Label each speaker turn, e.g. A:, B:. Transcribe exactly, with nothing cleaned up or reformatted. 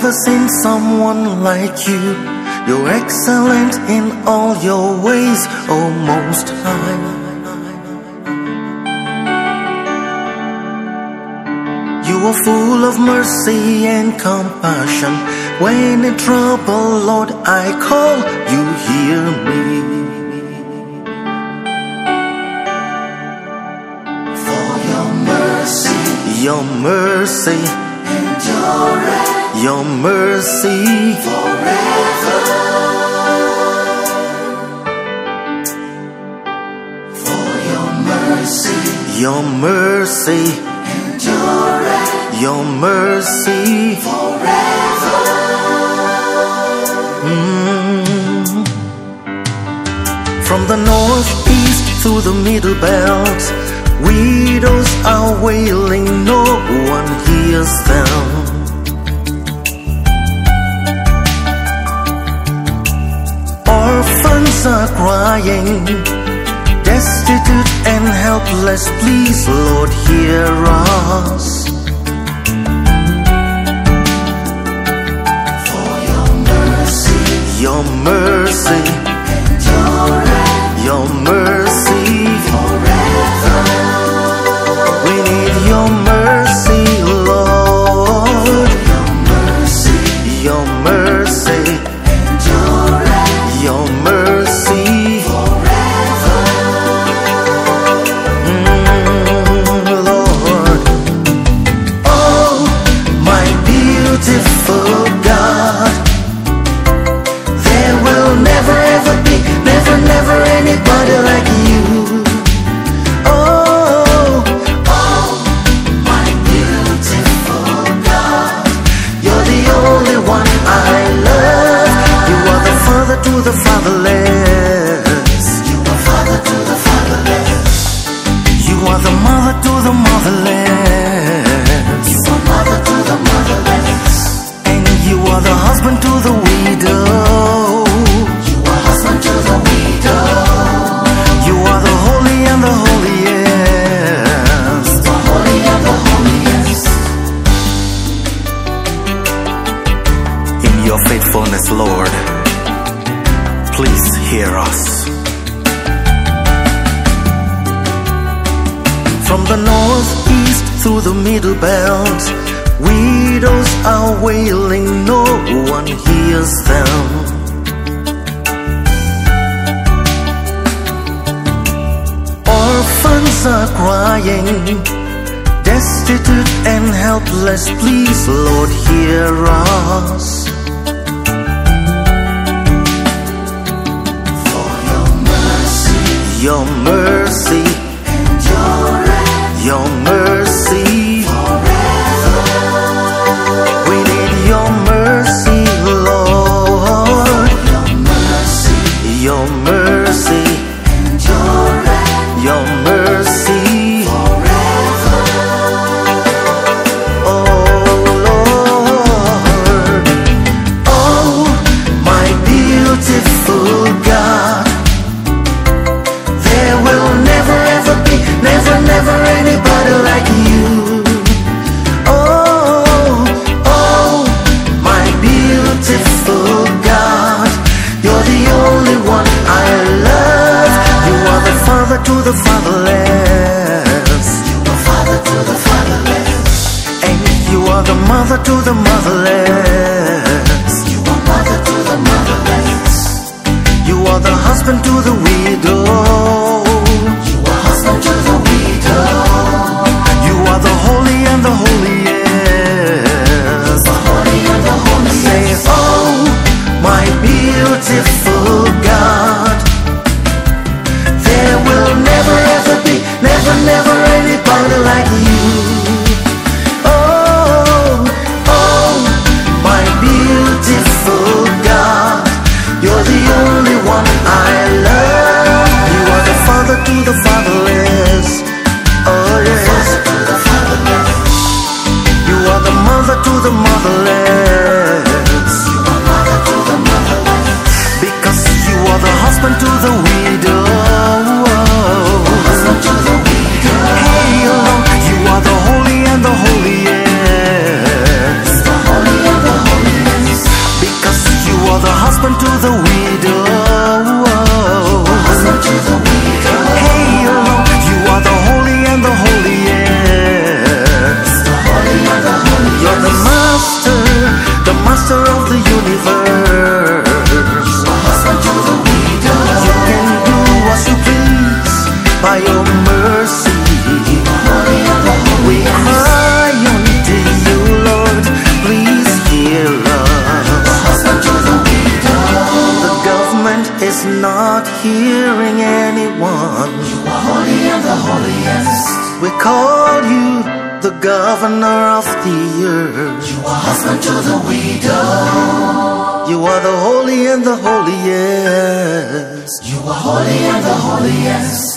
A: never seen someone like you. You're excellent in all your ways, O Most High. You are full of mercy and compassion. When in trouble, Lord, I call, you hear me. For your mercy, your mercy, endureth, your mercy forever. For your mercy, your mercy, endureth, your mercy forever. Mm. From the northeast through the middle belt, widows are wailing, no one hears them. Orphans are crying, destitute and helpless, please, Lord, hear us. For your mercy, your mercy, endureth, your mercy forever. We need your mercy, Lord. Your mercy, your mercy, endureth, your mercy forever. Mm, Lord, oh my beautiful God, there will never ever be, never, never anybody like you. Oh, oh, my beautiful God, you're the only one I love. You are the father to the fatherless. You are father to the fatherless. You are the mother to the motherless. You are mother to the motherless. And you are the husband to the widow. You are husband to the widow. You are the holy and the holiest. The holy and the holiest. In your faithfulness, Lord, please hear us. From the northeast through the middle belt, widows are wailing, no one hears them. Orphans are crying, destitute and helpless, please, Lord, hear us. For your mercy, your mercy, endureth, your mercy forever. We need your mercy, Lord. Your mercy, your mercy, endureth, your mercy forever. Oh Lord, oh my beautiful God, there will never ever be, never, never anybody like you. Oh, oh, my beautiful God, you're the only one I love. You are the father to the fatherless. You are father to the fatherless. And you are the mother to the motherless. You are mother to the motherless. You are the husband to the widow. You are husband to the widow. You are the holy and the holiest. The holy and the holiest. Say, oh, my beautiful God, there will never ever be, never, never anybody like you. Oh, oh, my beautiful God, you're the only one I love. You are the father to the fatherless. Oh yes. You are the mother to the motherless. You are mother to the motherless. Because husband to the widow. Husband to the widow. Hey, Lord, you are the holy and the holiest. The holy and the holiest. You're the master, the master of the universe. You are husband to the widow. You can do as you please by your mercy. The holy and the holiest. We cry unto you, Lord, please hear us. The husband to the widow. The government is not hearing anyone. You are holy and the holiest. We call you the governor of the earth. You are husband to the widow. You are the holy and the holiest. You are holy and the holiest.